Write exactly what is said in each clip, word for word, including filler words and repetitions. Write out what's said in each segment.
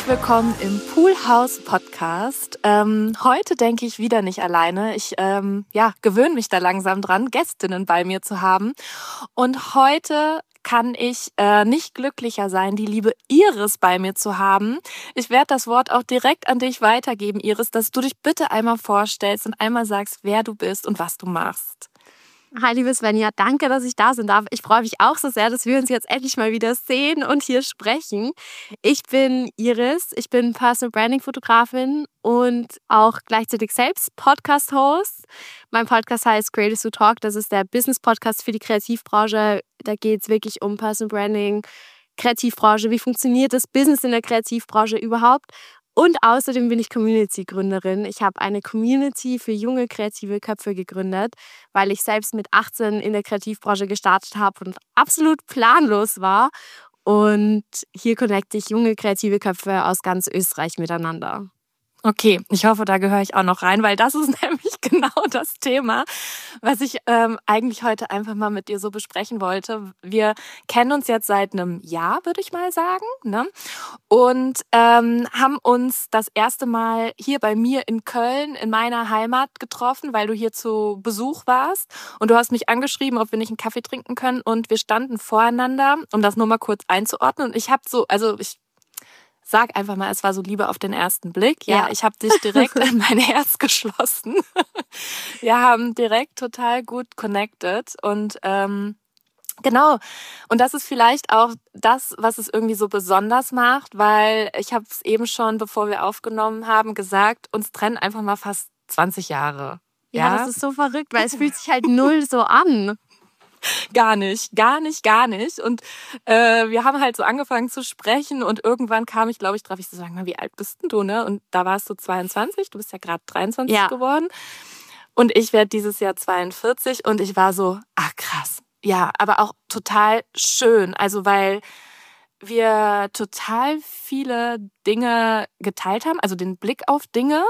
herzlich willkommen im Poolhouse Podcast. Ähm, heute denke ich wieder nicht alleine. Ich ähm, ja, gewöhne mich da langsam dran, Gästinnen bei mir zu haben. Und heute kann ich äh, nicht glücklicher sein, die liebe Iris bei mir zu haben. Ich werde das Wort auch direkt an dich weitergeben, Iris, dass du dich bitte einmal vorstellst und einmal sagst, wer du bist und was du machst. Hi, liebe Svenja, danke, dass ich da sein darf. Ich freue mich auch so sehr, dass wir uns jetzt endlich mal wieder sehen und hier sprechen. Ich bin Iris, ich bin Personal Branding Fotografin und auch gleichzeitig selbst Podcast-Host. Mein Podcast heißt Creators Who Talk, das ist der Business-Podcast für die Kreativbranche. Da geht es wirklich um Personal Branding, Kreativbranche, wie funktioniert das Business in der Kreativbranche überhaupt. Und außerdem bin ich Community-Gründerin. Ich habe eine Community für junge kreative Köpfe gegründet, weil ich selbst mit achtzehn in der Kreativbranche gestartet habe und absolut planlos war. Und hier connecte ich junge kreative Köpfe aus ganz Österreich miteinander. Okay, ich hoffe, da gehöre ich auch noch rein, weil das ist nämlich genau das Thema, was ich ähm, eigentlich heute einfach mal mit dir so besprechen wollte. Wir kennen uns jetzt seit einem Jahr, würde ich mal sagen, ne? Und ähm, haben uns das erste Mal hier bei mir in Köln, in meiner Heimat, getroffen, weil du hier zu Besuch warst. Und du hast mich angeschrieben, ob wir nicht einen Kaffee trinken können. Und wir standen voreinander, um das nur mal kurz einzuordnen. Und ich habe so, also ich Sag einfach mal, es war so Liebe auf den ersten Blick. Ja, ja. Ich habe dich direkt in mein Herz geschlossen. Wir haben direkt total gut connected und ähm, genau. Und das ist vielleicht auch das, was es irgendwie so besonders macht, weil ich habe es eben schon, bevor wir aufgenommen haben, gesagt, uns trennen einfach mal fast zwanzig Jahre. Ja, ja, das ist so verrückt, weil es fühlt sich halt null so an. Gar nicht, gar nicht, gar nicht. Und äh, wir haben halt so angefangen zu sprechen und irgendwann kam ich, glaube ich, drauf, ich so sagen, wie alt bist denn du, ne? Und da warst du zweiundzwanzig, du bist ja gerade dreiundzwanzig ja. geworden. Und ich werde dieses Jahr zweiundvierzig und ich war so, ach krass. Ja, aber auch total schön. Also weil wir total viele Dinge geteilt haben, also den Blick auf Dinge.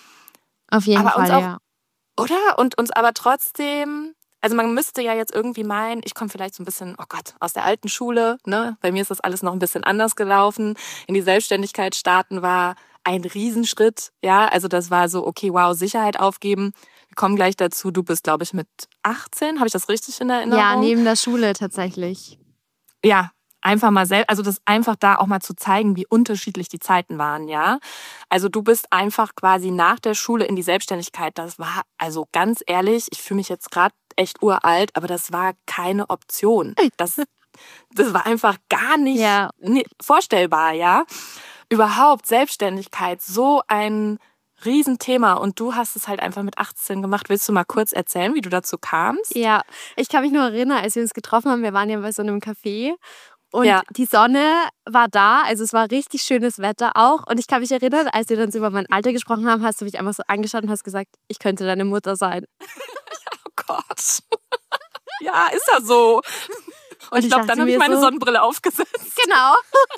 Auf jeden aber Fall, uns auch, ja. Oder? Und uns aber trotzdem... Also man müsste ja jetzt irgendwie meinen, ich komme vielleicht so ein bisschen, oh Gott, aus der alten Schule, ne? Bei mir ist das alles noch ein bisschen anders gelaufen. In die Selbstständigkeit starten war ein Riesenschritt, ja. Also das war so, okay, wow, Sicherheit aufgeben. Wir kommen gleich dazu. Du bist, glaube ich, mit achtzehn, habe ich das richtig in Erinnerung? Ja, neben der Schule tatsächlich. Ja, einfach mal selbst, also das einfach da auch mal zu zeigen, wie unterschiedlich die Zeiten waren, ja. Also du bist einfach quasi nach der Schule in die Selbstständigkeit. Das war, also ganz ehrlich, ich fühle mich jetzt gerade echt uralt, aber das war keine Option. Das, das war einfach gar nicht ja. vorstellbar, ja. Überhaupt Selbstständigkeit, so ein Riesenthema und du hast es halt einfach mit achtzehn gemacht. Willst du mal kurz erzählen, wie du dazu kamst? Ja, ich kann mich nur erinnern, als wir uns getroffen haben, wir waren ja bei so einem Café und ja. die Sonne war da, also es war richtig schönes Wetter auch und ich kann mich erinnern, als wir dann so über mein Alter gesprochen haben, hast du mich einfach so angeschaut und hast gesagt, ich könnte deine Mutter sein. Oh Gott. Ja, ist ja so. Und, und ich glaube, dann habe ich meine so, Sonnenbrille aufgesetzt. Genau.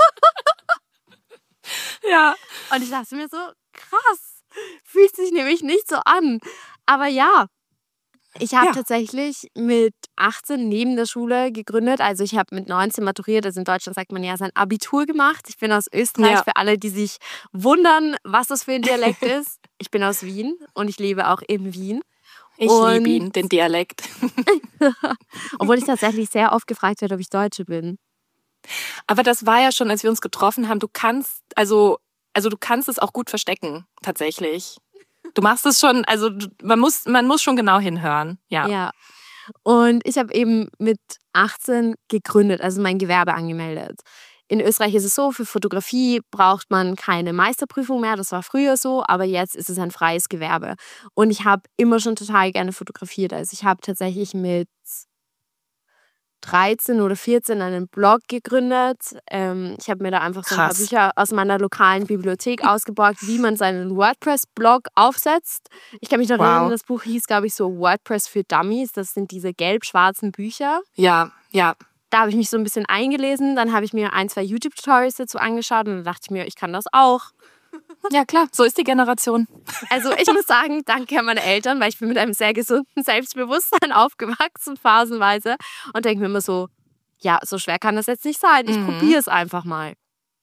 Ja. Und ich dachte mir so, krass, fühlt sich nämlich nicht so an. Aber ja, ich habe ja. tatsächlich mit achtzehn neben der Schule gegründet. Also ich habe mit neunzehn maturiert. Also in Deutschland sagt man ja sein Abitur gemacht. Ich bin aus Österreich, ja. für alle, die sich wundern, was das für ein Dialekt ist. Ich bin aus Wien und ich lebe auch in Wien. Ich und liebe ihn, den Dialekt. Obwohl ich tatsächlich sehr oft gefragt werde, ob ich Deutsche bin. Aber das war ja schon, als wir uns getroffen haben, du kannst, also, also du kannst es auch gut verstecken, tatsächlich. Du machst es schon, also man muss, man muss schon genau hinhören. Ja. Ja. Und ich habe eben mit achtzehn gegründet, also mein Gewerbe angemeldet. In Österreich ist es so, für Fotografie braucht man keine Meisterprüfung mehr. Das war früher so, aber jetzt ist es ein freies Gewerbe. Und ich habe immer schon total gerne fotografiert. Also ich habe tatsächlich mit dreizehn oder vierzehn einen Blog gegründet. Ähm, ich habe mir da einfach so ein paar Bücher aus meiner lokalen Bibliothek ausgeborgt, wie man seinen WordPress-Blog aufsetzt. Ich kann mich noch wow. erinnern, das Buch hieß, glaube ich, so WordPress für Dummies. Das sind diese gelb-schwarzen Bücher. Ja, ja. Da habe ich mich so ein bisschen eingelesen. Dann habe ich mir ein, zwei YouTube-Tutorials dazu angeschaut und dann dachte ich mir, ich kann das auch. Ja, klar, so ist die Generation. Also ich muss sagen, danke an meine Eltern, weil ich bin mit einem sehr gesunden Selbstbewusstsein aufgewachsen, phasenweise. Und denke mir immer so, ja, so schwer kann das jetzt nicht sein. Ich mhm. probiere es einfach mal.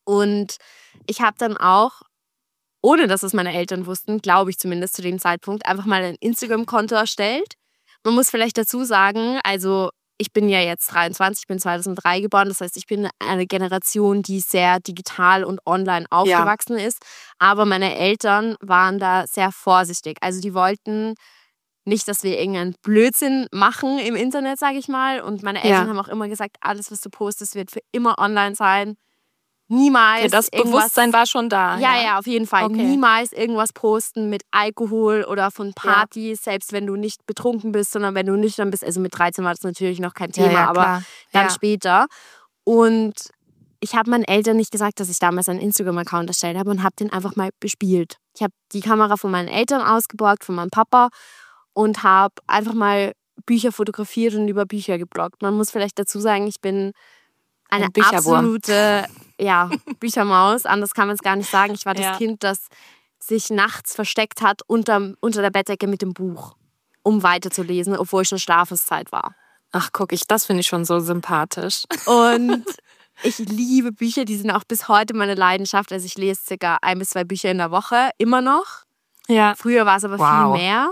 Und ich habe dann auch, ohne dass es meine Eltern wussten, glaube ich zumindest zu dem Zeitpunkt, einfach mal ein Instagram-Konto erstellt. Man muss vielleicht dazu sagen, also ich bin ja jetzt dreiundzwanzig, ich bin zweitausenddrei geboren, das heißt, ich bin eine Generation, die sehr digital und online aufgewachsen ja. ist. Aber meine Eltern waren da sehr vorsichtig. Also die wollten nicht, dass wir irgendeinen Blödsinn machen im Internet, sage ich mal. Und meine Eltern ja. haben auch immer gesagt, alles, was du postest, wird für immer online sein. Niemals. Okay, das Bewusstsein war schon da. Ja, ja, ja, auf jeden Fall. Okay. Niemals irgendwas posten mit Alkohol oder von Partys, ja. selbst wenn du nicht betrunken bist, sondern wenn du nüchtern bist. Also mit dreizehn war das natürlich noch kein Thema, ja, ja, aber dann ja. später. Und ich habe meinen Eltern nicht gesagt, dass ich damals einen Instagram-Account erstellt habe und habe den einfach mal bespielt. Ich habe die Kamera von meinen Eltern ausgeborgt, von meinem Papa und habe einfach mal Bücher fotografiert und über Bücher gebloggt. Man muss vielleicht dazu sagen, ich bin eine Ein absolute ja, Büchermaus. Anders kann man es gar nicht sagen. Ich war das ja. Kind, das sich nachts versteckt hat unter, unter der Bettdecke mit dem Buch, um weiterzulesen, obwohl schon Schlafenszeit war. Ach, guck ich, das finde ich schon so sympathisch. Und ich liebe Bücher, die sind auch bis heute meine Leidenschaft. Also ich lese circa ein bis zwei Bücher in der Woche, immer noch. Ja. Früher war es aber wow. viel mehr.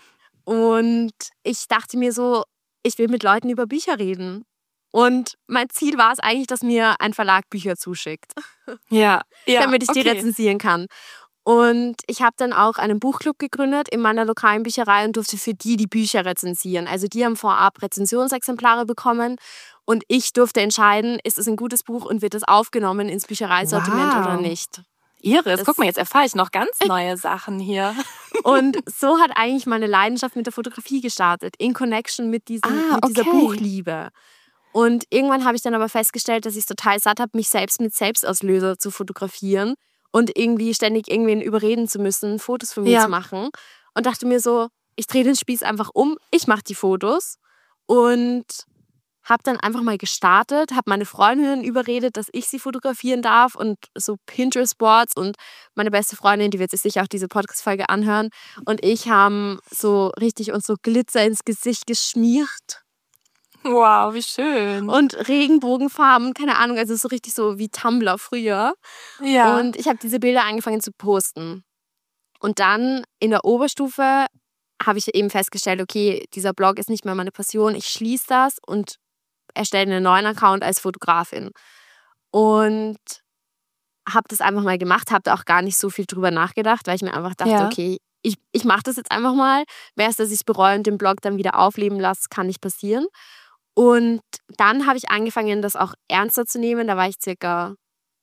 Und ich dachte mir so, ich will mit Leuten über Bücher reden. Und mein Ziel war es eigentlich, dass mir ein Verlag Bücher zuschickt. Ja, ja damit ich okay. die rezensieren kann. Und ich habe dann auch einen Buchclub gegründet in meiner lokalen Bücherei und durfte für die die Bücher rezensieren. Also die haben vorab Rezensionsexemplare bekommen und ich durfte entscheiden, ist es ein gutes Buch und wird es aufgenommen ins Büchereisortiment wow. oder nicht. Iris, das guck mal, jetzt erfahre ich noch ganz neue Sachen hier. Und so hat eigentlich meine Leidenschaft mit der Fotografie gestartet, in Connection mit, diesem, ah, mit dieser okay. Buchliebe. Und irgendwann habe ich dann aber festgestellt, dass ich es total satt habe, mich selbst mit Selbstauslöser zu fotografieren und irgendwie ständig irgendwen überreden zu müssen, Fotos von mir ja. zu machen. Und dachte mir so, ich drehe den Spieß einfach um, ich mache die Fotos und habe dann einfach mal gestartet, habe meine Freundinnen überredet, dass ich sie fotografieren darf und so Pinterest-Boards und meine beste Freundin, die wird sich sicher auch diese Podcast-Folge anhören und ich haben so richtig uns so Glitzer ins Gesicht geschmiert. Wow, wie schön. Und Regenbogenfarben, keine Ahnung, also so richtig so wie Tumblr früher. Ja. Und ich habe diese Bilder angefangen zu posten. Und dann in der Oberstufe habe ich eben festgestellt, okay, dieser Blog ist nicht mehr meine Passion, ich schließe das und erstelle einen neuen Account als Fotografin. Und habe das einfach mal gemacht, habe da auch gar nicht so viel drüber nachgedacht, weil ich mir einfach dachte, ja. okay, ich, ich mache das jetzt einfach mal. Wäre es, dass ich es bereue und den Blog dann wieder aufleben lasse, kann nicht passieren. Und dann habe ich angefangen, das auch ernster zu nehmen. Da war ich circa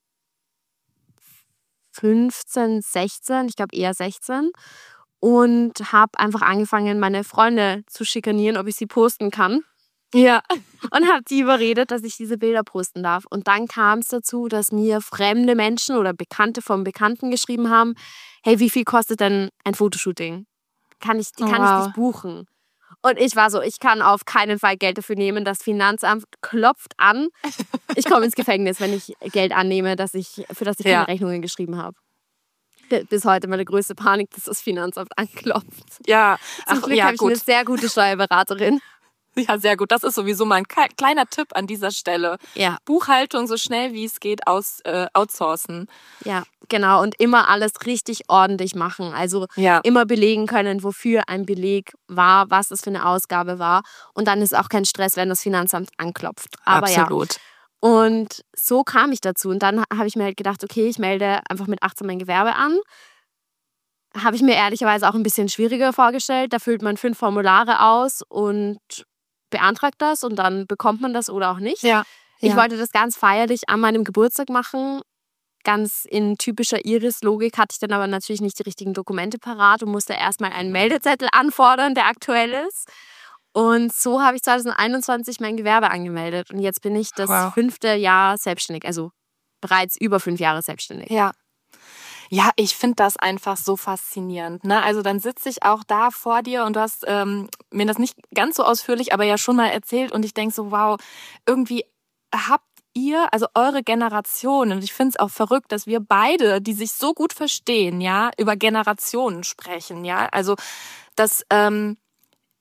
fünfzehn, sechzehn, ich glaube eher sechzehn. Und habe einfach angefangen, meine Freunde zu schikanieren, ob ich sie posten kann. Ja. Und habe die überredet, dass ich diese Bilder posten darf. Und dann kam es dazu, dass mir fremde Menschen oder Bekannte von Bekannten geschrieben haben, hey, wie viel kostet denn ein Fotoshooting? Kann ich, kann wow. ich dich buchen? Und ich war so, ich kann auf keinen Fall Geld dafür nehmen. Das Finanzamt klopft an. Ich komme ins Gefängnis, wenn ich Geld annehme, dass ich, für das ich keine ja. Rechnungen geschrieben habe. Bis heute meine größte Panik, dass das Finanzamt anklopft. Ja, Zum ach, Glück ja, habe ich gut. eine sehr gute Steuerberaterin. Ja, sehr gut. Das ist sowieso mein kleiner Tipp an dieser Stelle. Ja. Buchhaltung so schnell wie es geht aus, äh, outsourcen. Ja, genau. Und immer alles richtig ordentlich machen. Also ja. immer belegen können, wofür ein Beleg war, was das für eine Ausgabe war. Und dann ist auch kein Stress, wenn das Finanzamt anklopft. Aber absolut. Ja. Und so kam ich dazu. Und dann habe ich mir halt gedacht, okay, ich melde einfach mit achtzehn mein Gewerbe an. Habe ich mir ehrlicherweise auch ein bisschen schwieriger vorgestellt. Da füllt man fünf Formulare aus und beantragt das und dann bekommt man das oder auch nicht. Ja. Ich ja. wollte das ganz feierlich an meinem Geburtstag machen. Ganz in typischer Iris-Logik hatte ich dann aber natürlich nicht die richtigen Dokumente parat und musste erstmal einen Meldezettel anfordern, der aktuell ist. Und so habe ich zwanzig einundzwanzig mein Gewerbe angemeldet. Und jetzt bin ich das wow. fünfte Jahr selbstständig, also bereits über fünf Jahre selbstständig. Ja. Ja, ich finde das einfach so faszinierend. Ne? Also dann sitze ich auch da vor dir und du hast ähm, mir das nicht ganz so ausführlich, aber ja schon mal erzählt und ich denke so, wow, irgendwie habt ihr, also eure Generation, und ich finde es auch verrückt, dass wir beide, die sich so gut verstehen, ja, über Generationen sprechen, ja, also dass ähm,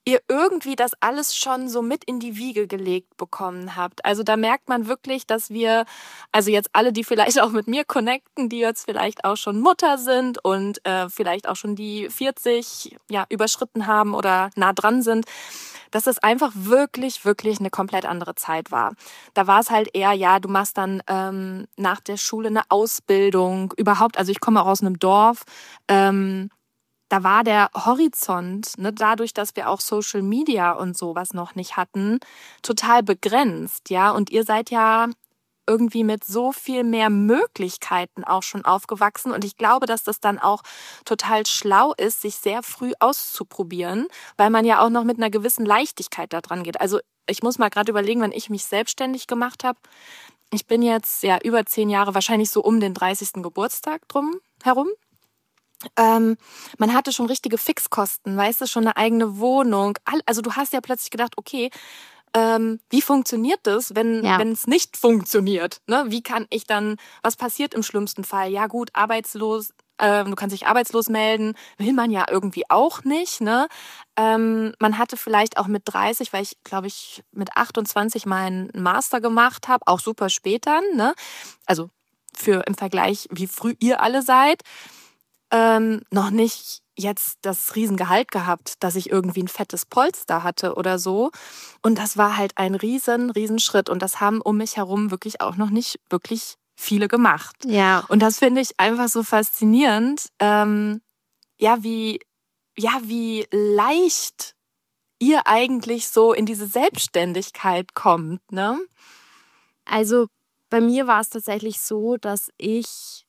ihr irgendwie das alles schon so mit in die Wiege gelegt bekommen habt. Also da merkt man wirklich, dass wir, also jetzt alle, die vielleicht auch mit mir connecten, die jetzt vielleicht auch schon Mutter sind und äh, vielleicht auch schon die vierzig ja, überschritten haben oder nah dran sind, dass es einfach wirklich, wirklich eine komplett andere Zeit war. Da war es halt eher, ja, du machst dann ähm, nach der Schule eine Ausbildung, überhaupt, also ich komme auch aus einem Dorf, ähm, da war der Horizont, ne, dadurch, dass wir auch Social Media und sowas noch nicht hatten, total begrenzt, ja. Und ihr seid ja irgendwie mit so viel mehr Möglichkeiten auch schon aufgewachsen. Und ich glaube, dass das dann auch total schlau ist, sich sehr früh auszuprobieren, weil man ja auch noch mit einer gewissen Leichtigkeit da dran geht. Also ich muss mal gerade überlegen, wenn ich mich selbstständig gemacht habe. Ich bin jetzt ja über zehn Jahre, wahrscheinlich so um den dreißigsten Geburtstag drum herum. Ähm, man hatte schon richtige Fixkosten, weißt du, schon eine eigene Wohnung. Also du hast ja plötzlich gedacht, okay, ähm, wie funktioniert das, wenn Ja. wenn es nicht funktioniert? Ne? Wie kann ich dann, was passiert im schlimmsten Fall? Ja gut, arbeitslos, äh, du kannst dich arbeitslos melden, will man ja irgendwie auch nicht. Ne? Ähm, man hatte vielleicht auch mit dreißig, weil ich glaube ich mit achtundzwanzig meinen Master gemacht habe, auch super spät dann, ne? Also für im Vergleich, wie früh ihr alle seid, ähm, noch nicht jetzt das Riesengehalt gehabt, dass ich irgendwie ein fettes Polster hatte oder so. Und das war halt ein riesen, riesen Schritt. Und das haben um mich herum wirklich auch noch nicht wirklich viele gemacht. Ja. Und das finde ich einfach so faszinierend, ähm, ja, wie, ja, wie leicht ihr eigentlich so in diese Selbstständigkeit kommt, ne? Also bei mir war es tatsächlich so, dass ich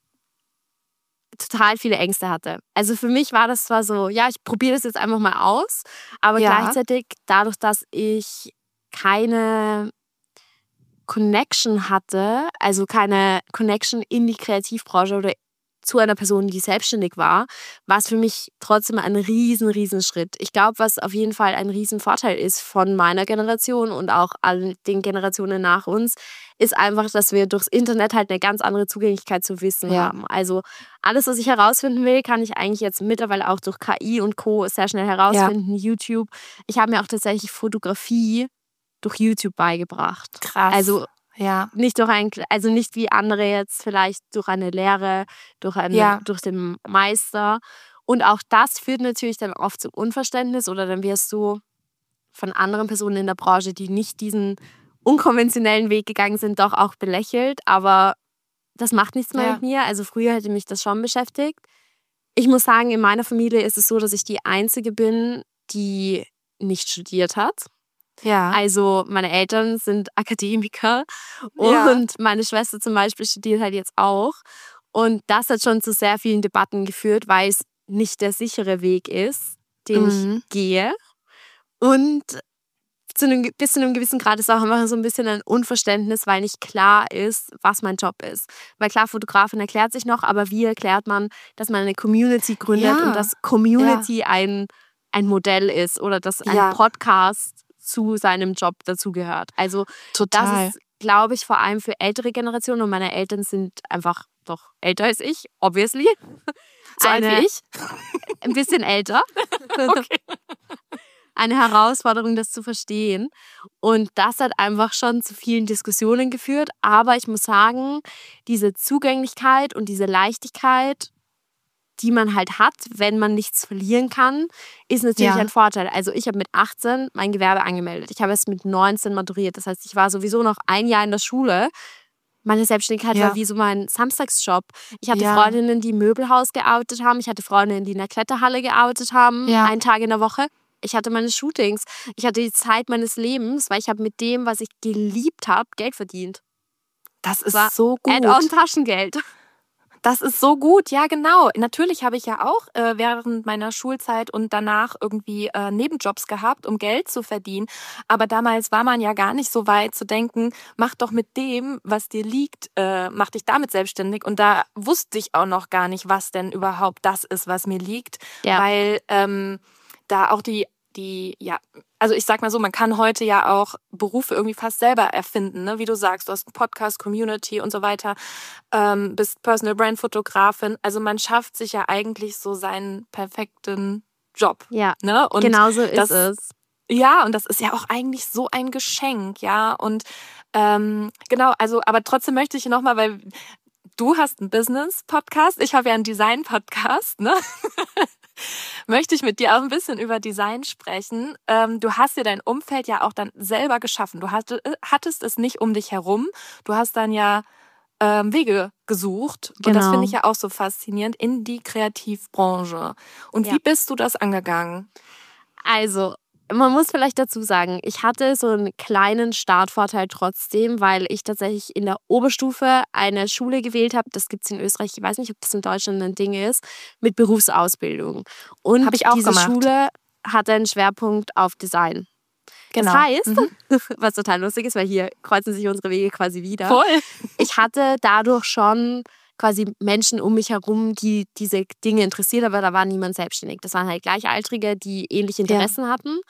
total viele Ängste hatte. Also für mich war das zwar so, ja, ich probiere das jetzt einfach mal aus, aber Ja. gleichzeitig dadurch, dass ich keine Connection hatte, also keine Connection in die Kreativbranche oder zu einer Person, die selbstständig war, war es für mich trotzdem ein riesen, riesen Schritt. Ich glaube, was auf jeden Fall ein riesen Vorteil ist von meiner Generation und auch all den Generationen nach uns, ist einfach, dass wir durchs Internet halt eine ganz andere Zugänglichkeit zu Wissen Ja. haben. Also alles, was ich herausfinden will, kann ich eigentlich jetzt mittlerweile auch durch K I und Co. sehr schnell herausfinden, YouTube. Ich habe mir auch tatsächlich Fotografie durch YouTube beigebracht. Krass. Also ja. nicht durch ein, also nicht wie andere jetzt vielleicht durch eine Lehre, durch, eine, Ja. durch den Meister. Und auch das führt natürlich dann oft zum Unverständnis oder dann wirst du von anderen Personen in der Branche, die nicht diesen unkonventionellen Weg gegangen sind, doch auch belächelt. Aber das macht nichts mehr Ja. mit mir. Also früher hätte mich das schon beschäftigt. Ich muss sagen, in meiner Familie ist es so, dass ich die Einzige bin, die nicht studiert hat. Ja. Also meine Eltern sind Akademiker Ja. und meine Schwester zum Beispiel studiert halt jetzt auch. Und das hat schon zu sehr vielen Debatten geführt, weil es nicht der sichere Weg ist, den Mhm. ich gehe. Und zu einem, bis zu einem gewissen Grad ist auch immer so ein bisschen ein Unverständnis, weil nicht klar ist, was mein Job ist. Weil klar, Fotografin erklärt sich noch, aber wie erklärt man, dass man eine Community gründet Ja. und dass Community ein, ein Modell ist oder dass ein Ja. Podcast zu seinem Job dazugehört. Also Total. das ist, glaube ich, vor allem für ältere Generationen und meine Eltern sind einfach doch älter als ich, obviously. So alt Eine- wie ich? Ein bisschen älter. Okay. Eine Herausforderung, das zu verstehen. Und das hat einfach schon zu vielen Diskussionen geführt. Aber ich muss sagen, diese Zugänglichkeit und diese Leichtigkeit, die man halt hat, wenn man nichts verlieren kann, ist natürlich Ja. ein Vorteil. Also ich habe mit achtzehn mein Gewerbe angemeldet. Ich habe es mit neunzehn maturiert. Das heißt, ich war sowieso noch ein Jahr in der Schule. Meine Selbstständigkeit Ja. war wie so mein Samstagsjob. Ich hatte Ja. Freundinnen, die Möbelhaus geoutet haben. Ich hatte Freundinnen, die in der Kletterhalle geoutet haben. Ja. Einen Tag in der Woche. Ich hatte meine Shootings. Ich hatte die Zeit meines Lebens, weil ich habe mit dem, was ich geliebt habe, Geld verdient. Das ist war so gut. Add-on Taschengeld. Das ist so gut, ja genau. Natürlich habe ich ja auch äh, während meiner Schulzeit und danach irgendwie äh, Nebenjobs gehabt, um Geld zu verdienen. Aber damals war man ja gar nicht so weit zu denken, mach doch mit dem, was dir liegt, äh, mach dich damit selbstständig. Und da wusste ich auch noch gar nicht, was denn überhaupt das ist, was mir liegt. Ja. Weil ähm, da auch die, die, ja, also ich sag mal so, man kann heute ja auch Berufe irgendwie fast selber erfinden, ne? Wie du sagst, du hast einen Podcast, Community und so weiter, ähm, bist Personal Brand Fotografin. Also man schafft sich ja eigentlich so seinen perfekten Job. Ja, Ne? Und genau so ist das, es. Ja, und das ist ja auch eigentlich so ein Geschenk, ja. Und ähm, genau, also, aber trotzdem möchte ich nochmal, weil du hast einen Business-Podcast, ich habe ja einen Design-Podcast, ne? Möchte ich mit dir auch ein bisschen über Design sprechen. Ähm, du hast dir dein Umfeld ja auch dann selber geschaffen. Du hatte, hattest es nicht um dich herum. Du hast dann ja ähm, Wege gesucht. Und das finde ich Genau. ja auch so faszinierend in die Kreativbranche. Und Ja. wie bist du das angegangen? Also, man muss vielleicht dazu sagen, ich hatte so einen kleinen Startvorteil trotzdem, weil ich tatsächlich in der Oberstufe eine Schule gewählt habe, das gibt es in Österreich, ich weiß nicht, ob das in Deutschland ein Ding ist, mit Berufsausbildung. Und Habe ich auch diese gemacht. Schule hatte einen Schwerpunkt auf Design. Das Genau. heißt, Mhm. was total lustig ist, weil hier kreuzen sich unsere Wege quasi wieder. Voll. Ich hatte dadurch schon quasi Menschen um mich herum, die diese Dinge interessiert, aber da war niemand selbstständig. Das waren halt Gleichaltrige, die ähnliche Ja. Interessen hatten.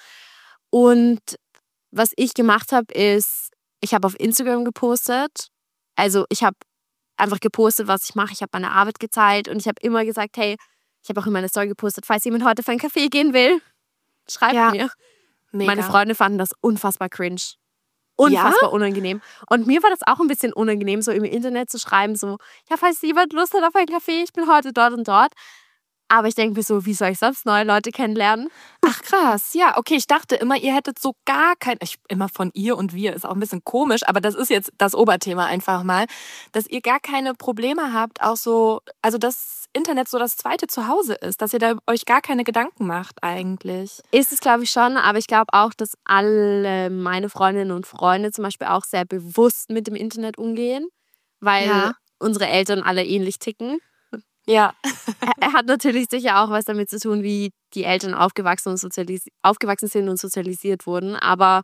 Und was ich gemacht habe, ist, ich habe auf Instagram gepostet. Also ich habe einfach gepostet, was ich mache. Ich habe meine Arbeit gezeigt und ich habe immer gesagt, hey, ich habe auch in meine Story gepostet, falls jemand heute für einen Kaffee gehen will, schreibt Ja. mir. Mega. Meine Freunde fanden das unfassbar cringe. Unfassbar unangenehm. Und mir war das auch ein bisschen unangenehm, so im Internet zu schreiben, so, ja, falls jemand Lust hat auf einen Kaffee, ich bin heute dort und dort. Aber ich denke mir so, wie soll ich sonst neue Leute kennenlernen? Ach krass, ja, okay, ich dachte immer, ihr hättet so gar kein, ich, immer von ihr und wir, ist auch ein bisschen komisch, aber das ist jetzt das Oberthema einfach mal, dass ihr gar keine Probleme habt, auch so, also das Internet so das zweite Zuhause ist, dass ihr da euch gar keine Gedanken macht eigentlich. Ist es, glaube ich, schon, aber ich glaube auch, dass alle meine Freundinnen und Freunde zum Beispiel auch sehr bewusst mit dem Internet umgehen, weil Ja. unsere Eltern alle ähnlich ticken. Ja. Er, er hat natürlich sicher auch was damit zu tun, wie die Eltern aufgewachsen, und sozialis- aufgewachsen sind und sozialisiert wurden, aber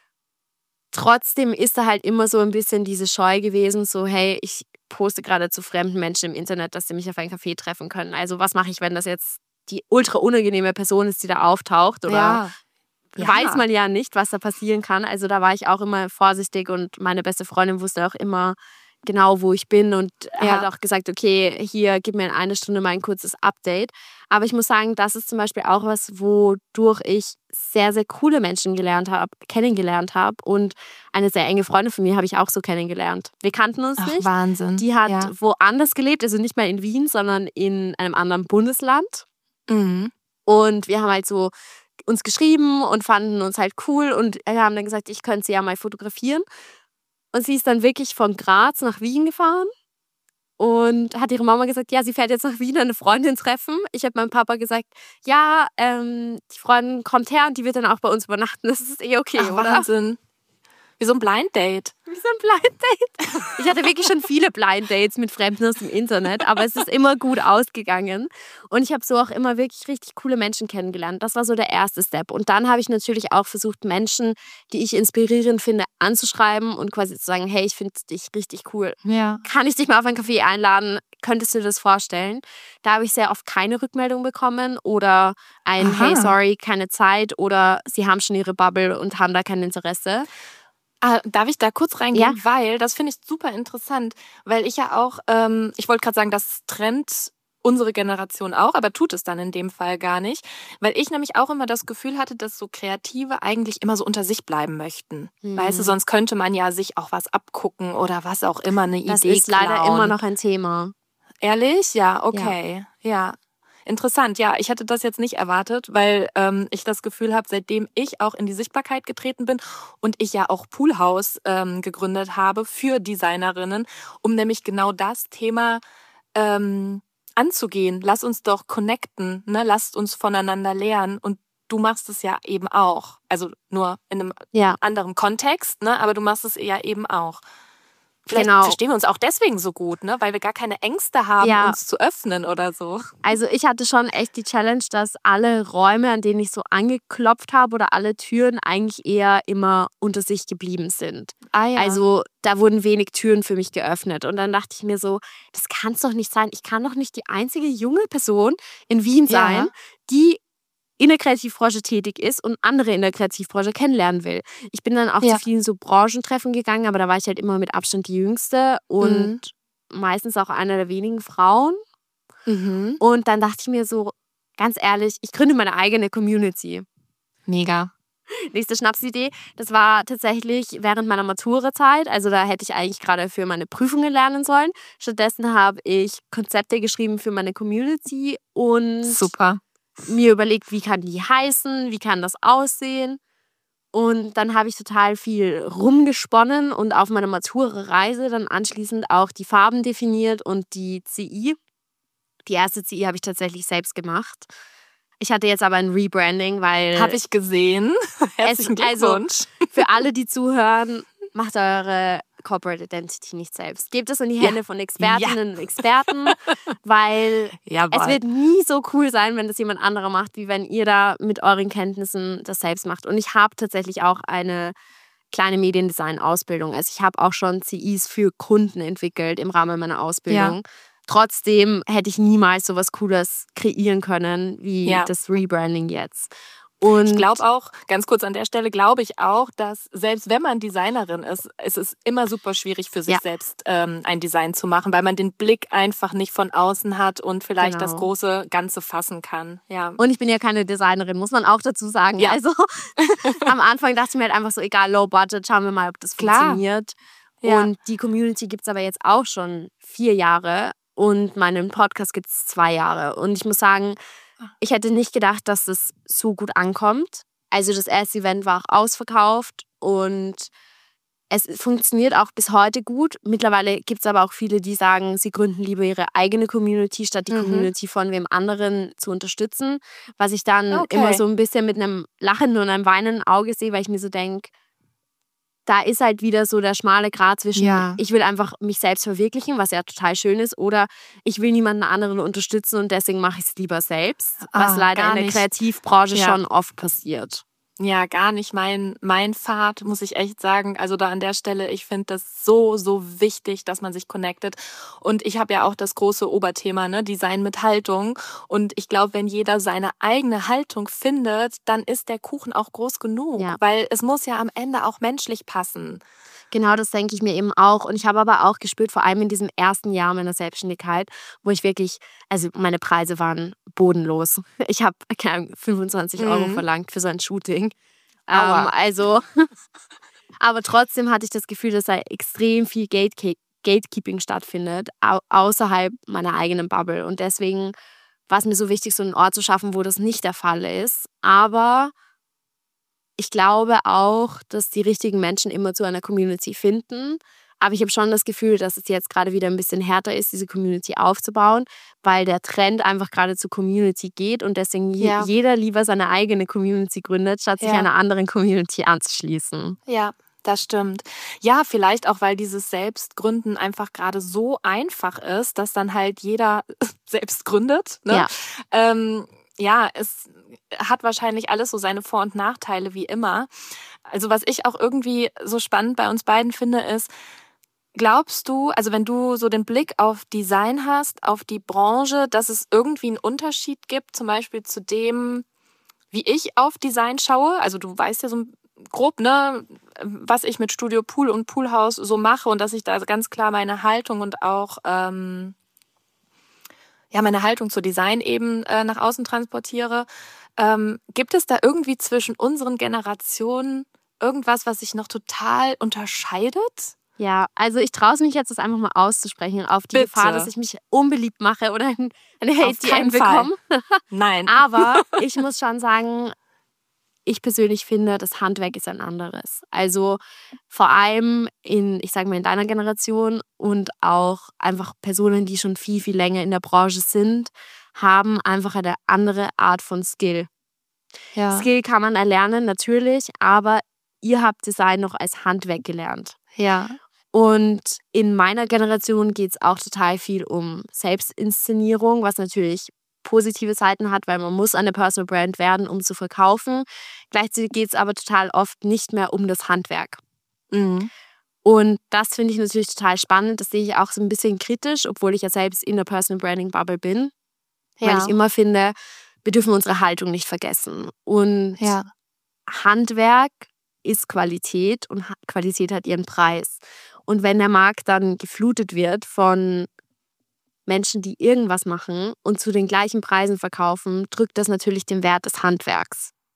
trotzdem ist da halt immer so ein bisschen diese Scheu gewesen, so hey, ich poste gerade zu fremden Menschen im Internet, dass sie mich auf einen Kaffee treffen können. Also was mache ich, wenn das jetzt die ultra unangenehme Person ist, die da auftaucht? Oder Ja. Ja. weiß man ja nicht, was da passieren kann. Also da war ich auch immer vorsichtig und meine beste Freundin wusste auch immer genau, wo ich bin und Ja. hat auch gesagt, okay, hier, gib mir in einer Stunde mal ein kurzes Update. Aber ich muss sagen, das ist zum Beispiel auch was, wodurch ich sehr, sehr coole Menschen gelernt habe, kennengelernt habe. Und eine sehr enge Freundin von mir habe ich auch so kennengelernt. Wir kannten uns Ach, nicht. Wahnsinn. Die hat Ja. woanders gelebt, also nicht mehr in Wien, sondern in einem anderen Bundesland. Mhm. Und wir haben halt so uns geschrieben und fanden uns halt cool und wir haben dann gesagt, ich könnte sie ja mal fotografieren. Und sie ist dann wirklich von Graz nach Wien gefahren und hat ihre Mama gesagt, ja, sie fährt jetzt nach Wien eine Freundin treffen. Ich habe meinem Papa gesagt, ja, ähm, die Freundin kommt her und die wird dann auch bei uns übernachten. Das ist eh okay, Ach, oder? Wahnsinn. Wie so ein Blind Date. Wie so ein Blind Date. Ich hatte wirklich schon viele Blind Dates mit Fremden aus dem Internet, aber es ist immer gut ausgegangen. Und ich habe so auch immer wirklich richtig coole Menschen kennengelernt. Das war so der erste Step. Und dann habe ich natürlich auch versucht, Menschen, die ich inspirierend finde, anzuschreiben und quasi zu sagen, hey, ich finde dich richtig cool. Ja. Kann ich dich mal auf einen Kaffee einladen? Könntest du dir das vorstellen? Da habe ich sehr oft keine Rückmeldung bekommen oder ein, Aha. hey, sorry, keine Zeit oder sie haben schon ihre Bubble und haben da kein Interesse. Ah, darf ich da kurz reingehen? Ja. Weil, das finde ich super interessant, weil ich ja auch, ähm, ich wollte gerade sagen, das trennt unsere Generation auch, aber tut es dann in dem Fall gar nicht, weil ich nämlich auch immer das Gefühl hatte, dass so Kreative eigentlich immer so unter sich bleiben möchten. Mhm. Weißt du, sonst könnte man ja sich auch was abgucken oder was auch immer, eine Das Idee ist leider klauen. immer noch ein Thema. Ehrlich? Ja, okay. Ja. Interessant, ja, ich hätte das jetzt nicht erwartet, weil ähm, ich das Gefühl habe, seitdem ich auch in die Sichtbarkeit getreten bin und ich ja auch Poolhaus ähm, gegründet habe für Designerinnen, um nämlich genau das Thema ähm, anzugehen. Lass uns doch connecten, ne? Lasst uns voneinander lernen und du machst es ja eben auch. Also nur in einem Ja. anderen Kontext, ne? Aber du machst es ja eben auch. Vielleicht Genau. verstehen wir uns auch deswegen so gut, ne? Weil wir gar keine Ängste haben, Ja. uns zu öffnen oder so. Also ich hatte schon echt die Challenge, dass alle Räume, an denen ich so angeklopft habe oder alle Türen eigentlich eher immer unter sich geblieben sind. Ah ja. Also da wurden wenig Türen für mich geöffnet. Und dann dachte ich mir so, das kann es doch nicht sein. Ich kann doch nicht die einzige junge Person in Wien Ja. sein, die in der Kreativbranche tätig ist und andere in der Kreativbranche kennenlernen will. Ich bin dann auch Ja. zu vielen so Branchentreffen gegangen, aber da war ich halt immer mit Abstand die Jüngste und meistens auch eine der wenigen Frauen. Mhm. Und dann dachte ich mir so, ganz ehrlich, ich gründe meine eigene Community. Mega. Nächste Schnapsidee, das war tatsächlich während meiner Matura-Zeit. Also da hätte ich eigentlich gerade für meine Prüfungen lernen sollen. Stattdessen habe ich Konzepte geschrieben für meine Community und Super. mir überlegt, wie kann die heißen, wie kann das aussehen. Und dann habe ich total viel rumgesponnen und auf meiner Matura-Reise dann anschließend auch die Farben definiert und die C I. Die erste C I habe ich tatsächlich selbst gemacht. Ich hatte jetzt aber ein Rebranding, weil... Habe ich gesehen. Herzlichen Glückwunsch. Also für alle, die zuhören, macht eure Corporate Identity nicht selbst. Gebt es in die Hände ja. von Expertinnen ja. und Experten, weil Jawohl. Es wird nie so cool sein, wenn das jemand anderer macht, wie wenn ihr da mit euren Kenntnissen das selbst macht. Und ich habe tatsächlich auch eine kleine Mediendesign-Ausbildung. Also ich habe auch schon C Is für Kunden entwickelt im Rahmen meiner Ausbildung. Ja. Trotzdem hätte ich niemals so was Cooles kreieren können wie ja. das Rebranding jetzt. Und ich glaube auch, ganz kurz an der Stelle, glaube ich auch, dass selbst wenn man Designerin ist, ist es immer super schwierig für sich ja. selbst ähm, ein Design zu machen, weil man den Blick einfach nicht von außen hat und vielleicht genau. das große Ganze fassen kann. Ja. Und ich bin ja keine Designerin, muss man auch dazu sagen. Ja. Also am Anfang dachte ich mir halt einfach so, egal, low budget, schauen wir mal, ob das Klar. funktioniert. Ja. Und die Community gibt es aber jetzt auch schon vier Jahre. Und meinen Podcast gibt es zwei Jahre. Und ich muss sagen, ich hätte nicht gedacht, dass das so gut ankommt. Also das erste Event war auch ausverkauft und es funktioniert auch bis heute gut. Mittlerweile gibt es aber auch viele, die sagen, sie gründen lieber ihre eigene Community, statt die mhm. Community von wem anderen zu unterstützen. Was ich dann okay. immer so ein bisschen mit einem lachenden und einem weinenden Auge sehe, weil ich mir so denke, da ist halt wieder so der schmale Grat zwischen, ja. ich will einfach mich selbst verwirklichen, was ja total schön ist, oder ich will niemanden anderen unterstützen und deswegen mache ich es lieber selbst, was ah, leider in der nicht. Kreativbranche ja. schon oft passiert. Ja, gar nicht mein, mein Pfad, muss ich echt sagen. Also da an der Stelle, ich finde das so, so wichtig, dass man sich connectet. Und ich habe ja auch das große Oberthema, ne, Design mit Haltung. Und ich glaube, wenn jeder seine eigene Haltung findet, dann ist der Kuchen auch groß genug. Ja. Weil es muss ja am Ende auch menschlich passen. Genau, das denke ich mir eben auch. Und ich habe aber auch gespürt, vor allem in diesem ersten Jahr meiner Selbstständigkeit, wo ich wirklich, also meine Preise waren bodenlos. Ich habe fünfundzwanzig mhm. Euro verlangt für so ein Shooting. Ähm, also, aber trotzdem hatte ich das Gefühl, dass da extrem viel Gateke- Gatekeeping stattfindet, au- außerhalb meiner eigenen Bubble. Und deswegen war es mir so wichtig, so einen Ort zu schaffen, wo das nicht der Fall ist. Aber ich glaube auch, dass die richtigen Menschen immer zu einer Community finden. Aber ich habe schon das Gefühl, dass es jetzt gerade wieder ein bisschen härter ist, diese Community aufzubauen, weil der Trend einfach gerade zur Community geht und deswegen ja. jeder lieber seine eigene Community gründet, statt ja. sich einer anderen Community anzuschließen. Ja, das stimmt. Ja, vielleicht auch, weil dieses Selbstgründen einfach gerade so einfach ist, dass dann halt jeder selbst gründet. Ne? Ja. Ähm, ja, es hat wahrscheinlich alles so seine Vor- und Nachteile wie immer. Also was ich auch irgendwie so spannend bei uns beiden finde, ist, glaubst du, also wenn du so den Blick auf Design hast, auf die Branche, dass es irgendwie einen Unterschied gibt, zum Beispiel zu dem, wie ich auf Design schaue? Also du weißt ja so grob, ne, was ich mit Studio Pool und Poolhaus so mache und dass ich da ganz klar meine Haltung und auch ähm, ja meine Haltung zu Design eben äh, nach außen transportiere. Ähm, gibt es da irgendwie zwischen unseren Generationen irgendwas, was sich noch total unterscheidet? Ja, also ich traue es mich jetzt, das einfach mal auszusprechen, auf die Bitte. Gefahr, dass ich mich unbeliebt mache oder eine Hate-D M bekomme. Nein. Aber ich muss schon sagen, ich persönlich finde, das Handwerk ist ein anderes. Also vor allem in, ich sage mal, in deiner Generation und auch einfach Personen, die schon viel, viel länger in der Branche sind, haben einfach eine andere Art von Skill. Ja. Skill kann man erlernen, natürlich, aber ihr habt Design noch als Handwerk gelernt. Ja. Und in meiner Generation geht es auch total viel um Selbstinszenierung, was natürlich positive Seiten hat, weil man muss eine Personal Brand werden, um zu verkaufen. Gleichzeitig geht es aber total oft nicht mehr um das Handwerk. Mhm. Und das finde ich natürlich total spannend. Das sehe ich auch so ein bisschen kritisch, obwohl ich ja selbst in der Personal Branding Bubble bin. Ja. Weil ich immer finde, wir dürfen unsere Haltung nicht vergessen. Und ja. Handwerk ist Qualität und Qualität hat ihren Preis. Und wenn der Markt dann geflutet wird von Menschen, die irgendwas machen und zu den gleichen Preisen verkaufen, drückt das natürlich den Wert des Handwerks.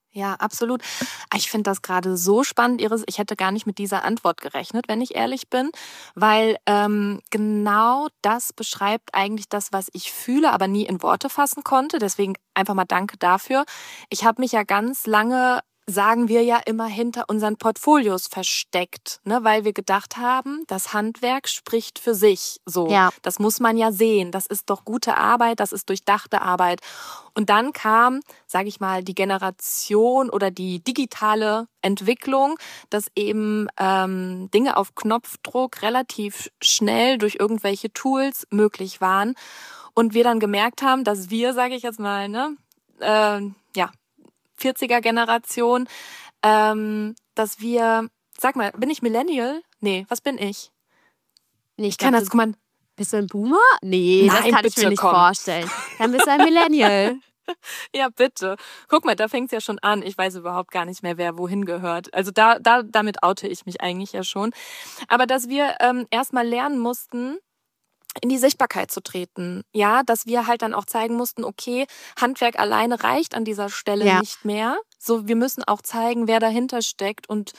Ja, absolut. Ich finde das gerade so spannend, Iris. Ich hätte gar nicht mit dieser Antwort gerechnet, wenn ich ehrlich bin, weil ähm, genau das beschreibt eigentlich das, was ich fühle, aber nie in Worte fassen konnte. Deswegen einfach mal danke dafür. Ich habe mich ja ganz lange, sagen wir ja immer, hinter unseren Portfolios versteckt, ne, weil wir gedacht haben, das Handwerk spricht für sich. So, Ja. das muss man ja sehen. Das ist doch gute Arbeit, das ist durchdachte Arbeit. Und dann kam, sage ich mal, die Generation oder die digitale Entwicklung, dass eben ähm, Dinge auf Knopfdruck relativ schnell durch irgendwelche Tools möglich waren. Und wir dann gemerkt haben, dass wir, sage ich jetzt mal, ne, äh, ja, vierziger-Generation, ähm, dass wir, sag mal, bin ich Millennial? Nee, was bin ich? Nee, ich kann glaub, das, guck mal. Bist du ein Boomer? Nee, Nein, das kann bitte, ich mir nicht komm. vorstellen. Dann bist du ein Millennial. Ja, bitte. Guck mal, da fängt's ja schon an. Ich weiß überhaupt gar nicht mehr, wer wohin gehört. Also da, da, damit oute ich mich eigentlich ja schon. Aber dass wir ähm, erstmal lernen mussten, in die Sichtbarkeit zu treten. Ja, dass wir halt dann auch zeigen mussten, okay, Handwerk alleine reicht an dieser Stelle Ja. nicht mehr. So, wir müssen auch zeigen, wer dahinter steckt und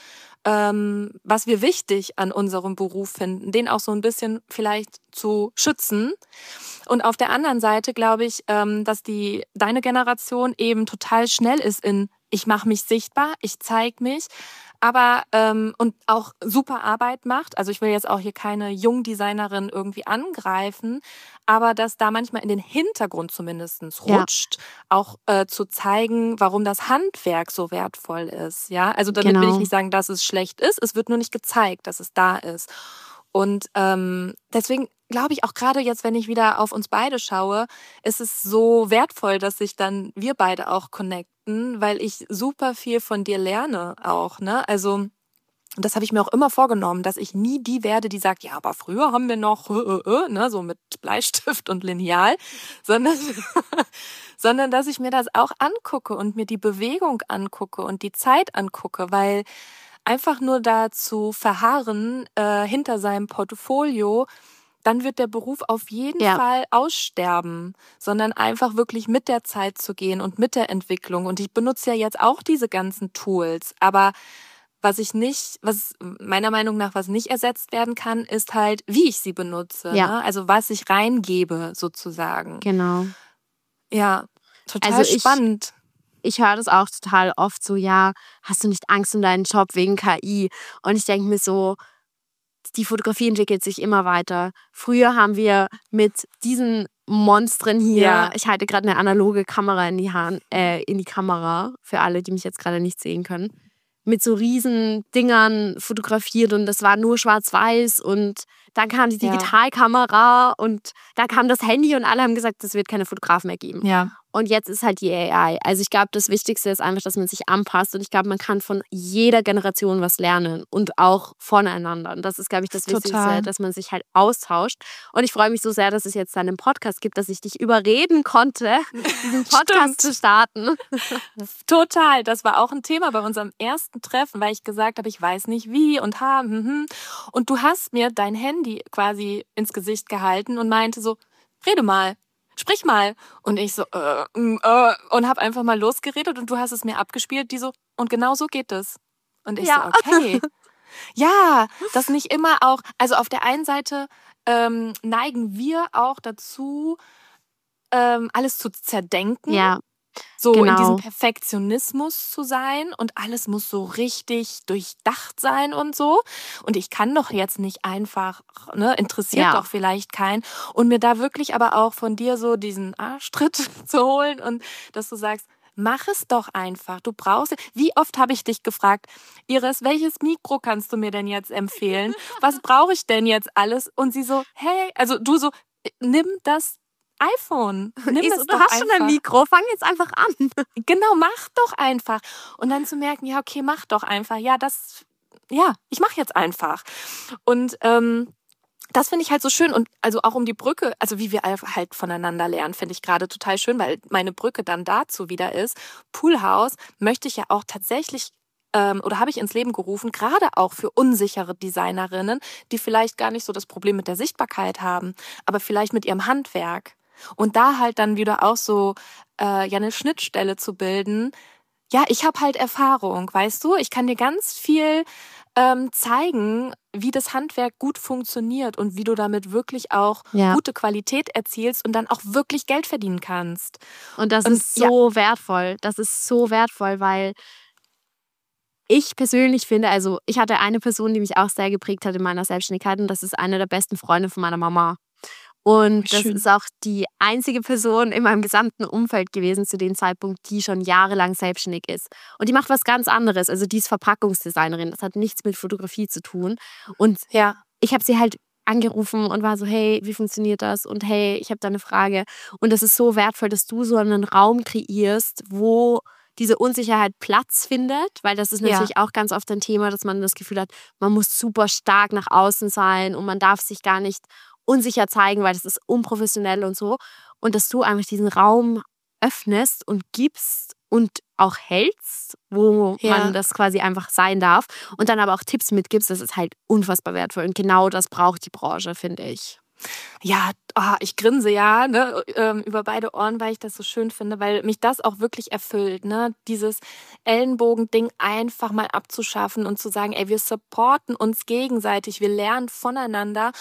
ähm, was wir wichtig an unserem Beruf finden, den auch so ein bisschen vielleicht zu schützen. Und auf der anderen Seite glaube ich, ähm, dass die deine Generation eben total schnell ist in ich mache mich sichtbar, ich zeige mich, aber ähm, und auch super Arbeit macht. Also ich will jetzt auch hier keine Jungdesignerin irgendwie angreifen, aber dass da manchmal in den Hintergrund zumindest Ja. rutscht, auch äh, zu zeigen, warum das Handwerk so wertvoll ist. Ja, also damit will Genau. ich nicht sagen, dass es schlecht ist. Es wird nur nicht gezeigt, dass es da ist. Und ähm, deswegen glaube ich auch gerade jetzt, wenn ich wieder auf uns beide schaue, ist es so wertvoll, dass sich dann wir beide auch connecten, weil ich super viel von dir lerne auch, ne? Also und das habe ich mir auch immer vorgenommen, dass ich nie die werde, die sagt, ja, aber früher haben wir noch, äh, äh, äh, ne, so mit Bleistift und Lineal, sondern, sondern dass ich mir das auch angucke und mir die Bewegung angucke und die Zeit angucke, weil einfach nur da zu verharren äh, hinter seinem Portfolio, dann wird der Beruf auf jeden Ja. Fall aussterben, sondern einfach wirklich mit der Zeit zu gehen und mit der Entwicklung. Und ich benutze ja jetzt auch diese ganzen Tools, aber was ich nicht, was meiner Meinung nach was nicht ersetzt werden kann, ist halt, wie ich sie benutze. Ja. Ne? Also was ich reingebe sozusagen. Genau. Ja, total Also ich- spannend. Ich höre das auch total oft so, ja, hast du nicht Angst um deinen Job wegen K I? Und ich denke mir so, die Fotografie entwickelt sich immer weiter. Früher haben wir mit diesen Monstern hier, Ja. ich halte gerade eine analoge Kamera in die Hand, äh, in die Kamera, für alle, die mich jetzt gerade nicht sehen können, mit so riesen Dingern fotografiert und das war nur schwarz-weiß und dann kam die Ja. Digitalkamera und dann kam das Handy und alle haben gesagt, es wird keine Fotografen mehr geben. Ja. Und jetzt ist halt die A I. Also ich glaube, das Wichtigste ist einfach, dass man sich anpasst. Und ich glaube, man kann von jeder Generation was lernen und auch voneinander. Und das ist, glaube ich, das Total. Wichtigste, dass man sich halt austauscht. Und ich freue mich so sehr, dass es jetzt einen Podcast gibt, dass ich dich überreden konnte, diesen Podcast Stimmt. zu starten. Total. Das war auch ein Thema bei unserem ersten Treffen, weil ich gesagt habe, ich weiß nicht wie und ha, hm, hm. Und du hast mir dein Handy quasi ins Gesicht gehalten und meinte so, rede mal. Sprich mal. Und ich so, äh, mm, äh, und habe einfach mal losgeredet und du hast es mir abgespielt, die so, und genau so geht es. Und ich Ja. so, okay. Ja, das nicht immer auch, also auf der einen Seite ähm, neigen wir auch dazu, ähm, alles zu zerdenken. Ja, So in genau. diesem Perfektionismus zu sein und alles muss so richtig durchdacht sein und so. Und ich kann doch jetzt nicht einfach, ne, interessiert Ja. doch vielleicht keinen. Und mir da wirklich aber auch von dir so diesen Arschtritt zu holen und dass du sagst, mach es doch einfach. Du brauchst. Wie oft habe ich dich gefragt, Iris, welches Mikro kannst du mir denn jetzt empfehlen? Was brauche ich denn jetzt alles? Und sie so, hey, also du so, nimm das iPhone. Nimm Ich es so, doch du hast schon ein einfach. Mikro, fang jetzt einfach an. Genau, mach doch einfach. Und dann zu merken, ja, okay, mach doch einfach. Ja, das, ja, ich mach jetzt einfach. Und ähm, das finde ich halt so schön. Und also auch um die Brücke, also wie wir halt voneinander lernen, finde ich gerade total schön, weil meine Brücke dann dazu wieder ist. Poolhouse möchte ich ja auch tatsächlich ähm, oder habe ich ins Leben gerufen, gerade auch für unsichere Designerinnen, die vielleicht gar nicht so das Problem mit der Sichtbarkeit haben, aber vielleicht mit ihrem Handwerk. Und da halt dann wieder auch so äh, ja eine Schnittstelle zu bilden, ja, ich habe halt Erfahrung, weißt du? Ich kann dir ganz viel ähm, zeigen, wie das Handwerk gut funktioniert und wie du damit wirklich auch Ja. gute Qualität erzielst und dann auch wirklich Geld verdienen kannst. Und das Und ist so wertvoll. Das ist so wertvoll, weil ich persönlich finde, also ich hatte eine Person, die mich auch sehr geprägt hat in meiner Selbstständigkeit und das ist eine der besten Freunde von meiner Mama. Und das Schön. ist auch die einzige Person in meinem gesamten Umfeld gewesen zu dem Zeitpunkt, die schon jahrelang selbstständig ist. Und die macht was ganz anderes. Also die ist Verpackungsdesignerin. Das hat nichts mit Fotografie zu tun. Und Ja, ich habe sie halt angerufen und war so, hey, wie funktioniert das? Und hey, ich habe da eine Frage. Und das ist so wertvoll, dass du so einen Raum kreierst, wo diese Unsicherheit Platz findet, weil das ist Ja. natürlich auch ganz oft ein Thema, dass man das Gefühl hat, man muss super stark nach außen sein und man darf sich gar nicht unsicher zeigen, weil das ist unprofessionell und so. Und dass du einfach diesen Raum öffnest und gibst und auch hältst, wo Ja. man das quasi einfach sein darf und dann aber auch Tipps mitgibst, das ist halt unfassbar wertvoll. Und genau das braucht die Branche, finde ich. Ja, ah, ich grinse ja ne, ähm, über beide Ohren, weil ich das so schön finde, weil mich das auch wirklich erfüllt, ne? Dieses Ellenbogending einfach mal abzuschaffen und zu sagen, ey, wir supporten uns gegenseitig, wir lernen voneinander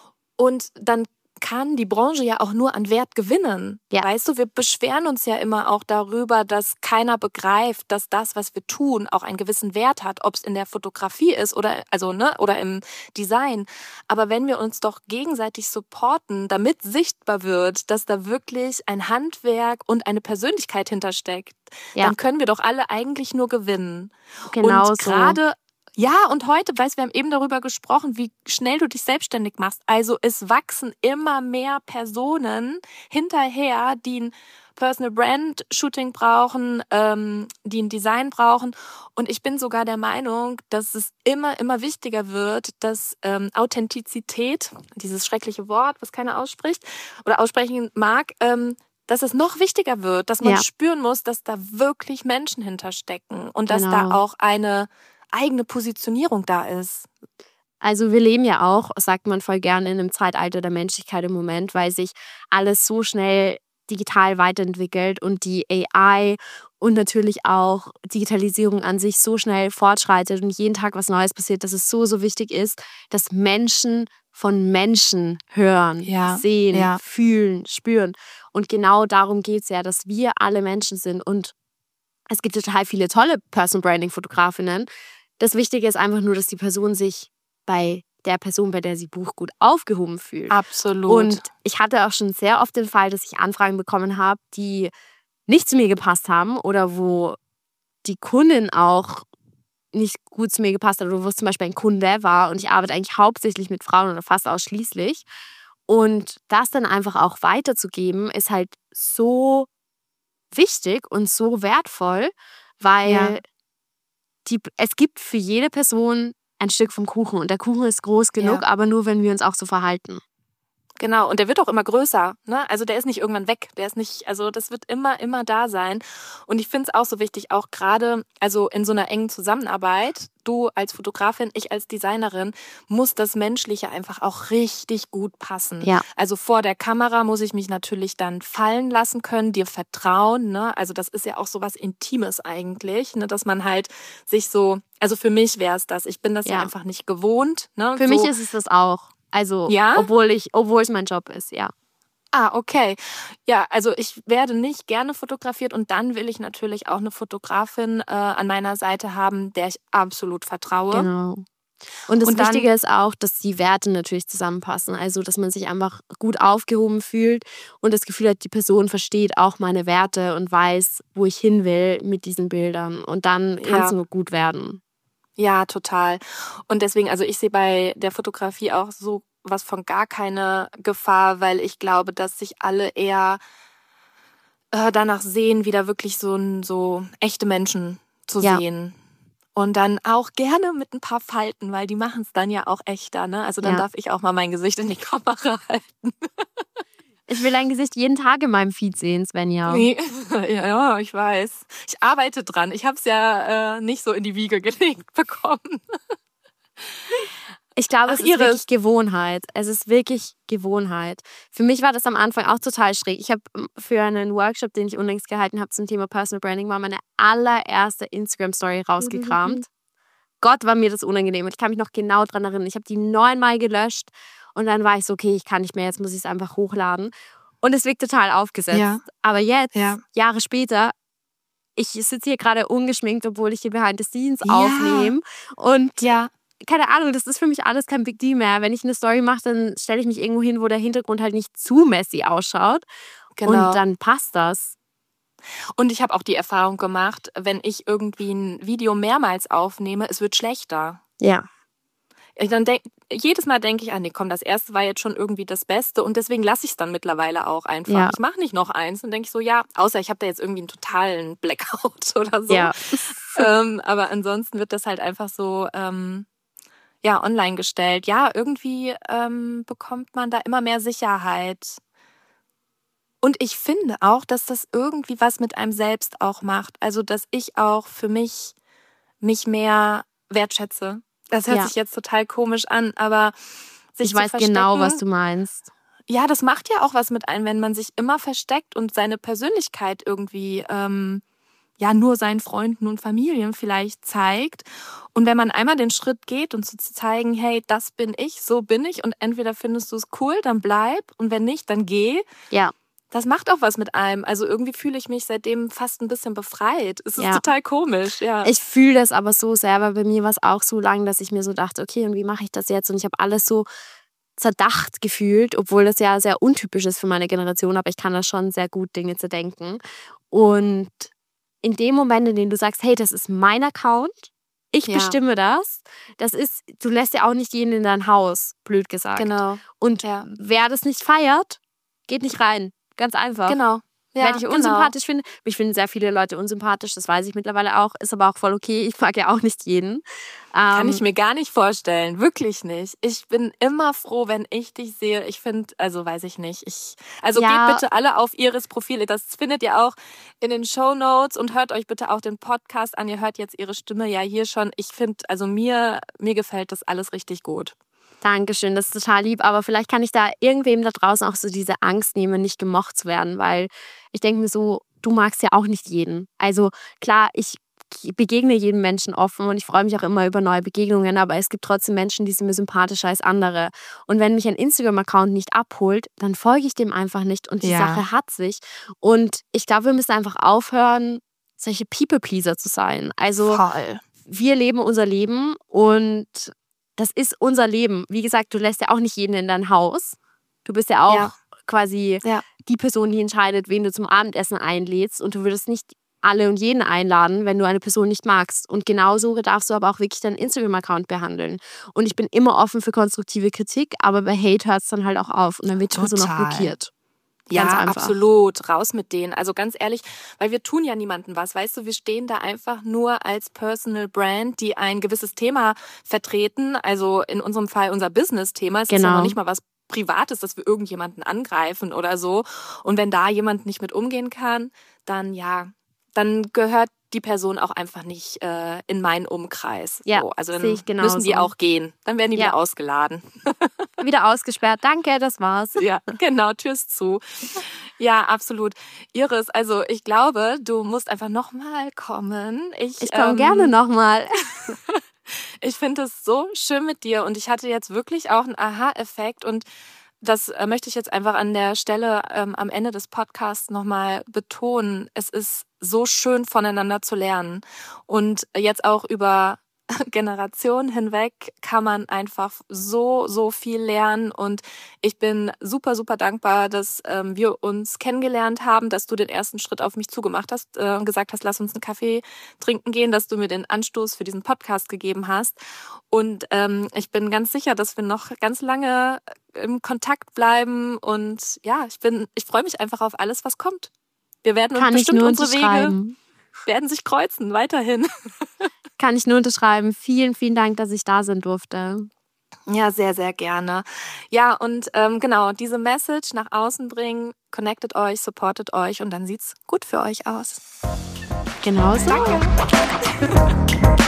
und dann kann die Branche ja auch nur an Wert gewinnen. Ja. Weißt du, wir beschweren uns ja immer auch darüber, dass keiner begreift, dass das, was wir tun, auch einen gewissen Wert hat, ob es in der Fotografie ist oder also ne oder im Design. Aber wenn wir uns doch gegenseitig supporten, damit sichtbar wird, dass da wirklich ein Handwerk und eine Persönlichkeit hintersteckt, Ja. dann können wir doch alle eigentlich nur gewinnen. Genau und so. gerade ja, und heute, weißt du, wir haben eben darüber gesprochen, wie schnell du dich selbstständig machst. Also es wachsen immer mehr Personen hinterher, die ein Personal Brand Shooting brauchen, ähm, die ein Design brauchen. Und ich bin sogar der Meinung, dass es immer, immer wichtiger wird, dass ähm, Authentizität, dieses schreckliche Wort, was keiner ausspricht oder aussprechen mag, ähm, dass es noch wichtiger wird, dass man Ja. spüren muss, dass da wirklich Menschen hinterstecken und dass Genau. da auch eine eigene Positionierung da ist. Also wir leben ja auch, sagt man voll gerne, in einem Zeitalter der Menschlichkeit im Moment, weil sich alles so schnell digital weiterentwickelt und die A I und natürlich auch Digitalisierung an sich so schnell fortschreitet und jeden Tag was Neues passiert, dass es so, so wichtig ist, dass Menschen von Menschen hören, Ja, sehen, ja. fühlen, spüren. Und genau darum geht es ja, dass wir alle Menschen sind. Und es gibt total viele tolle Personal Branding Fotografinnen. Das Wichtige ist einfach nur, dass die Person sich bei der Person, bei der sie bucht, gut aufgehoben fühlt. Absolut. Und ich hatte auch schon sehr oft den Fall, dass ich Anfragen bekommen habe, die nicht zu mir gepasst haben oder wo die Kundin auch nicht gut zu mir gepasst hat oder wo es zum Beispiel ein Kunde war und ich arbeite eigentlich hauptsächlich mit Frauen oder fast ausschließlich. Und das dann einfach auch weiterzugeben, ist halt so wichtig und so wertvoll, weil Ja. die, es gibt für jede Person ein Stück vom Kuchen und der Kuchen ist groß genug, Ja. aber nur, wenn wir uns auch so verhalten. Genau, und der wird auch immer größer, ne? Also der ist nicht irgendwann weg, der ist nicht, also das wird immer, immer da sein. Und ich finde es auch so wichtig, auch gerade, also in so einer engen Zusammenarbeit, du als Fotografin, ich als Designerin, muss das Menschliche einfach auch richtig gut passen. Ja. Also vor der Kamera muss ich mich natürlich dann fallen lassen können, dir vertrauen, ne? Also das ist ja auch so was Intimes eigentlich, ne? Dass man halt sich so, also für mich wäre es das, ich bin das ja, Ja. einfach nicht gewohnt, ne? Für so, mich ist es das auch. Also, Ja? obwohl ich, obwohl es mein Job ist, ja. Ah, okay. Ja, also ich werde nicht gerne fotografiert und dann will ich natürlich auch eine Fotografin äh, an meiner Seite haben, der ich absolut vertraue. Genau. Und das Und dann- Wichtige ist auch, dass die Werte natürlich zusammenpassen. Also, dass man sich einfach gut aufgehoben fühlt und das Gefühl hat, die Person versteht auch meine Werte und weiß, wo ich hin will mit diesen Bildern. Und dann kann es Ja. nur gut werden. Ja, total. Und deswegen, also ich sehe bei der Fotografie auch so was von gar keine Gefahr, weil ich glaube, dass sich alle eher äh, danach sehen, wieder wirklich so, ein- so echte Menschen zu Ja. sehen. Und dann auch gerne mit ein paar Falten, weil die machen es dann ja auch echter, ne? Also dann Ja. darf ich auch mal mein Gesicht in die Kamera halten. Ich will dein Gesicht jeden Tag in meinem Feed sehen, Svenja. Nee. Ja, ja, ich weiß. Ich arbeite dran. Ich habe es ja äh, nicht so in die Wiege gelegt bekommen. Ich glaube, Ach, es ist Iris. wirklich Gewohnheit. Es ist wirklich Gewohnheit. Für mich war das am Anfang auch total schräg. Ich habe für einen Workshop, den ich unlängst gehalten habe zum Thema Personal Branding, mal meine allererste Instagram-Story rausgekramt. Gott, war mir das unangenehm. Und ich kann mich noch genau dran erinnern. Ich habe die neunmal gelöscht und dann war ich so, okay, ich kann nicht mehr, jetzt muss ich es einfach hochladen. Und es wirkt total aufgesetzt. Ja. Aber jetzt, Ja. Jahre später, ich sitze hier gerade ungeschminkt, obwohl ich hier Behind the Scenes Ja. aufnehme. Und Ja. keine Ahnung, das ist für mich alles kein Big Deal mehr. Wenn ich eine Story mache, dann stelle ich mich irgendwo hin, wo der Hintergrund halt nicht zu messy ausschaut. Genau. Und dann passt das. Und ich habe auch die Erfahrung gemacht, wenn ich irgendwie ein Video mehrmals aufnehme, es wird schlechter. Ja. Ich dann denk, jedes Mal denke ich, ah nee, komm, das erste war jetzt schon irgendwie das Beste und deswegen lasse ich es dann mittlerweile auch einfach. Ja. Ich mache nicht noch eins und denke ich so, ja, außer ich habe da jetzt irgendwie einen totalen Blackout oder so. Ja. ähm, aber ansonsten wird das halt einfach so ähm, ja, online gestellt. Ja, irgendwie ähm, bekommt man da immer mehr Sicherheit. Und ich finde auch, dass das irgendwie was mit einem selbst auch macht. Also, dass ich auch für mich mich mehr wertschätze. Das hört Ja. sich jetzt total komisch an, aber sich Ich zu weiß verstecken, genau, was du meinst. ja, das macht ja auch was mit einem, wenn man sich immer versteckt und seine Persönlichkeit irgendwie ähm, ja nur seinen Freunden und Familien vielleicht zeigt. Und wenn man einmal den Schritt geht und so zu zeigen, hey, das bin ich, so bin ich und entweder findest du es cool, dann bleib und wenn nicht, dann geh. Ja. Das macht auch was mit einem. Also irgendwie fühle ich mich seitdem fast ein bisschen befreit. Es ist Ja. total komisch, ja. Ich fühle das aber so sehr, weil bei mir war es auch so lang, dass ich mir so dachte, okay, und wie mache ich das jetzt? Und ich habe alles so zerdacht gefühlt, obwohl das ja sehr untypisch ist für meine Generation, aber ich kann das schon sehr gut, Dinge zu denken. Und in dem Moment, in dem du sagst, hey, das ist mein Account, ich Ja. bestimme das, das ist, du lässt ja auch nicht jeden in dein Haus, blöd gesagt. Genau. Und Ja. wer das nicht feiert, geht nicht rein. Ganz einfach. Genau. Ja, Wer dich genau. unsympathisch findet, ich finde sehr viele Leute unsympathisch, das weiß ich mittlerweile auch, ist aber auch voll okay. Ich mag ja auch nicht jeden. Kann Ähm, ich mir gar nicht vorstellen. Wirklich nicht. Ich bin immer froh, wenn ich dich sehe. Ich finde, also weiß ich nicht. Ich, also Ja. geht bitte alle auf Iris Profile. Das findet ihr auch in den Shownotes und hört euch bitte auch den Podcast an. Ihr hört jetzt ihre Stimme ja hier schon. Ich finde, also mir, mir gefällt das alles richtig gut. Dankeschön, das ist total lieb. Aber vielleicht kann ich da irgendwem da draußen auch so diese Angst nehmen, nicht gemocht zu werden, weil ich denke mir so, du magst ja auch nicht jeden. Also klar, ich begegne jedem Menschen offen und ich freue mich auch immer über neue Begegnungen, aber es gibt trotzdem Menschen, die sind mir sympathischer als andere. Und wenn mich ein Instagram-Account nicht abholt, dann folge ich dem einfach nicht und die Ja. Sache hat sich. Und ich glaube, wir müssen einfach aufhören, solche People-Pleaser zu sein. Also Voll. wir leben unser Leben und das ist unser Leben. Wie gesagt, du lässt ja auch nicht jeden in dein Haus. Du bist ja auch Ja. quasi Ja. die Person, die entscheidet, wen du zum Abendessen einlädst. Und du würdest nicht alle und jeden einladen, wenn du eine Person nicht magst. Und genauso darfst du aber auch wirklich deinen Instagram-Account behandeln. Und ich bin immer offen für konstruktive Kritik, aber bei Hate hört es dann halt auch auf. Und dann wird die Person auch Total. blockiert. Ja, Ganz einfach. absolut. Raus mit denen. Also ganz ehrlich, weil wir tun ja niemandem was. Weißt du, wir stehen da einfach nur als Personal Brand, die ein gewisses Thema vertreten. Also in unserem Fall unser Business-Thema. Es ist ja Genau. noch nicht mal was Privates, dass wir irgendjemanden angreifen oder so. Und wenn da jemand nicht mit umgehen kann, dann ja, dann gehört die Person auch einfach nicht äh, in meinen Umkreis. Ja, so. Also dann sehe ich müssen die genauso. auch gehen. Dann werden die Ja. wieder ausgeladen. Wieder ausgesperrt. Danke, das war's. Ja, genau, Türs zu. Ja, absolut. Iris, also ich glaube, du musst einfach nochmal kommen. Ich, Ich komme ähm, gerne nochmal. Ich finde es so schön mit dir und ich hatte jetzt wirklich auch einen Aha-Effekt und das äh, möchte ich jetzt einfach an der Stelle ähm, am Ende des Podcasts nochmal betonen. Es ist so schön voneinander zu lernen und jetzt auch über Generationen hinweg kann man einfach so, so viel lernen und ich bin super, super dankbar, dass ähm, wir uns kennengelernt haben, dass du den ersten Schritt auf mich zugemacht hast äh, und gesagt hast, lass uns einen Kaffee trinken gehen, dass du mir den Anstoß für diesen Podcast gegeben hast und ähm, ich bin ganz sicher, dass wir noch ganz lange im Kontakt bleiben und ja, ich bin, ich freue mich einfach auf alles, was kommt. Wir werden uns Kann ich bestimmt nur unsere Wege unterschreiben. werden sich kreuzen, weiterhin. Kann ich nur unterschreiben. Vielen, vielen Dank, dass ich da sein durfte. Ja, sehr, sehr gerne. Ja, und ähm, genau, diese Message nach außen bringen, connectet euch, supportet euch und dann sieht's gut für euch aus. Genauso. Danke.